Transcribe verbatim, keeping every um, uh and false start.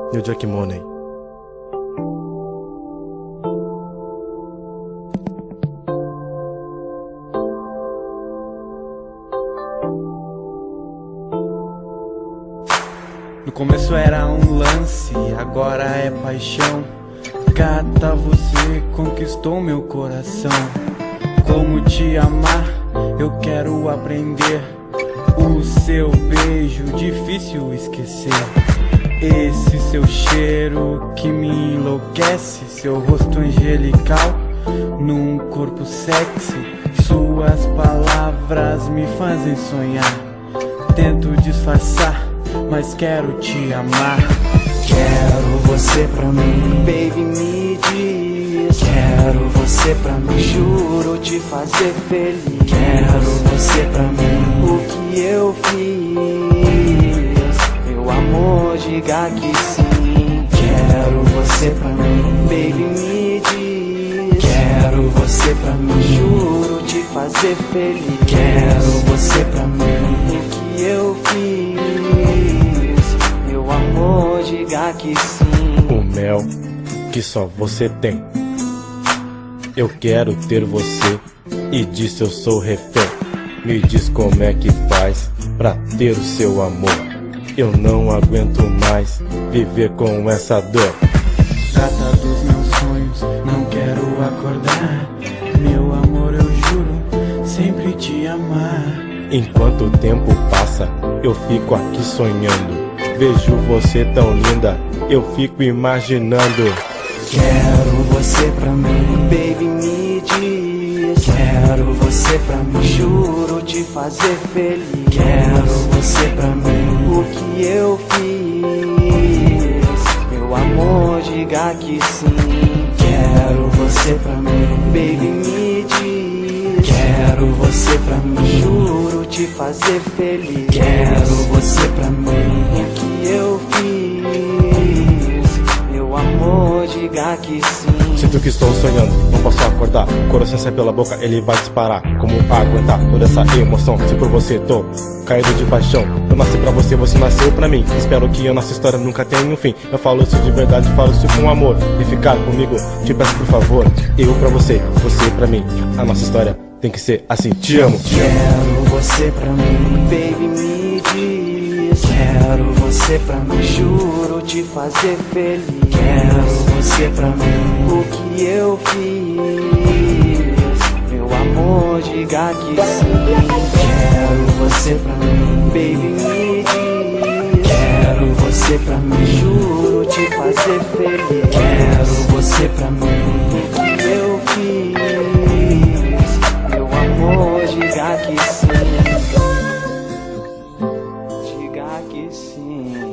New Jack Money. No começo era um lance, agora é paixão. Gata, você conquistou meu coração. Como te amar, eu quero aprender. O seu beijo, difícil esquecer. Esse seu cheiro que me enlouquece. Seu rosto angelical num corpo sexy. Suas palavras me fazem sonhar. Tento disfarçar, mas quero te amar. Quero você pra mim, baby, me diz. Quero você pra mim, juro te fazer feliz. Quero você pra mim, o que eu fiz. Meu amor, diga que sim. Quero você pra mim, baby, me diz. Quero você pra mim, juro te fazer feliz. Quero você pra mim, o que eu fiz. Meu amor, diga que sim. O mel que só você tem. Eu quero ter você e disso eu sou refém. Me diz como é que faz pra ter o seu amor. Eu não aguento mais viver com essa dor. Trata dos meus sonhos, não quero acordar. Meu amor, eu juro sempre te amar. Enquanto o tempo passa, eu fico aqui sonhando. Vejo você tão linda, eu fico imaginando. Quero você pra mim, baby, me diz. Quero você pra mim, juro te fazer feliz. Quero você pra mim, o que eu fiz. Meu amor, diga que sim. Quero você pra mim, baby, me diz. Quero você pra mim, juro te fazer feliz. Quero você pra mim, o que eu fiz. Meu amor, diga que sim. Sinto que estou sonhando, não posso acordar. O coração sai pela boca, ele vai disparar. Como aguentar toda essa emoção? Se por você tô caído de paixão. Eu nasci pra você, você nasceu pra mim. Espero que a nossa história nunca tenha um fim. Eu falo isso de verdade, falo isso com amor. E ficar comigo, te peço por favor. Eu pra você, você pra mim. A nossa história tem que ser assim, te amo. Quero você pra mim, baby, me diz. Quero você pra mim, juro te fazer feliz. Quero você pra mim, o que eu fiz. Meu amor, diga que sim. Quero você pra mim, baby, me diz. Quero você pra mim, juro te fazer feliz. Quero você pra mim, o que eu fiz. Meu amor, diga que sim. Diga que sim.